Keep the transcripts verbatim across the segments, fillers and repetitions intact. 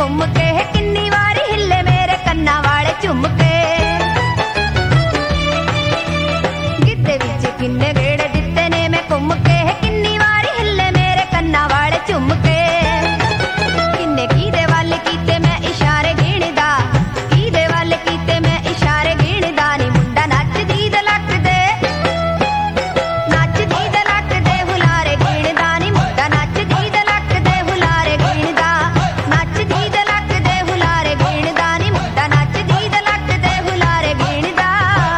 घुम के किन्नी वारी हिले मेरे कन्ना वाले झुम के गिद्धे विच किन्ने गेड़े दिते ने मैं घुम के किन्नी वारी हिले मेरे कन्ना वाले झुम के किन्ने कीदे वाल कीते मैं इशारे गिणदा कीदे वाल कीते मैं इशारे गिणदा नी मुंडा नचदी द लक दे नचदी द लक दे हुलारे गिणदा नी मुंडा नचदी द लक दे हुलारे गिणदा नचदी द लक दे हुलारे गिणदा नी मुंडा नचदी द लक दे हुलारे गिणदा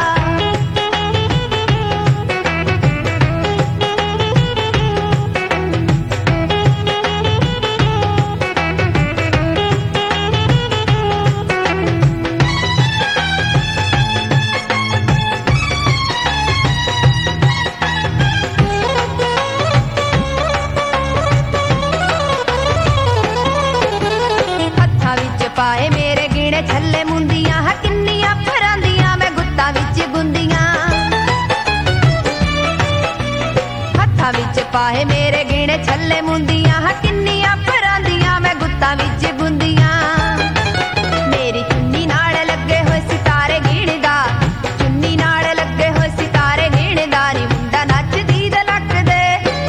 हत्थां विच पाए मेरे गिणे छल्ले मुंदियां हा किन्नियां फरांदियां मैं गुत्तां विच गुंदियां हत्थां विच पाए मेरे गिणे छल्ले मुंदियां हा किन्नियां फरांदियां मैं गुत्तां विच गुंदियां मेरी चुन्नी नाल लगे होए सितारे गिणदा चुन्नी नाल लगे होए सितारे गिणदा नी मुंडा नचदी द लक दे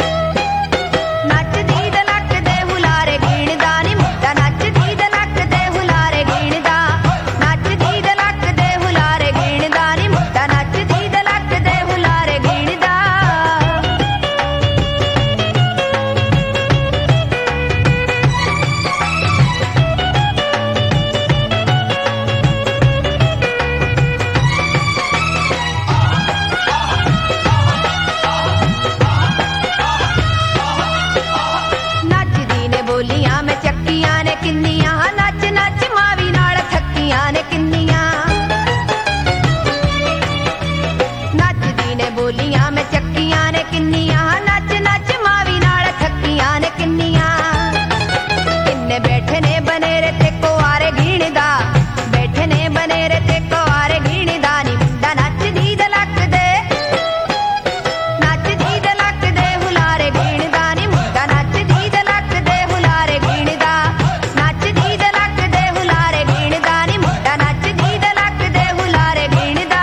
नचदी द लक दे हुलारे गिणदा नी मुंडा नचदी द लक दे हुलारे गिणदा नचदी द लक दे हुलारे गिणदा नी मुंडा नचदी द लक दे हुलारे गिणदा नचदी ने बोलियां मैं चक्कियां ने किन्नियां नच नच मावी नाल थक्कियां ने किन्नियां नचदी ने बोलियां मैं चक्कियां ने किन्नियां नच नच मावी नाल थक्कियां ने किन्नियां किन्ने बैठे ने बनेरे ते कुआरे गिणदा बैठे ने बनेरे ते कुआरे गिणदा नी मुंडा नचदी द लक दे नचदी द लक दे हुलारे गिणदा नी मुंडा नचदी द लक दे हुलारे गिणदा नचदी द लक दे हुलारे गिणदा नी मुंडा नचदी द लक दे हुलारे गिणदा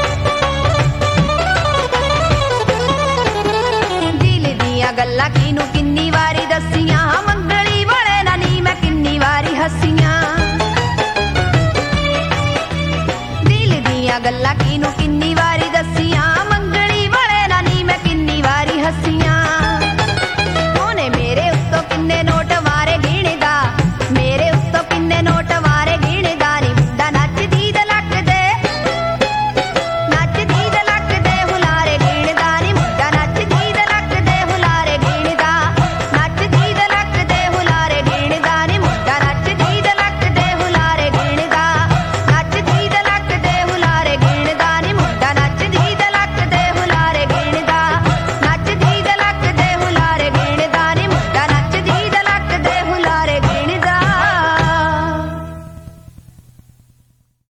दिल दियां गल्लां किनू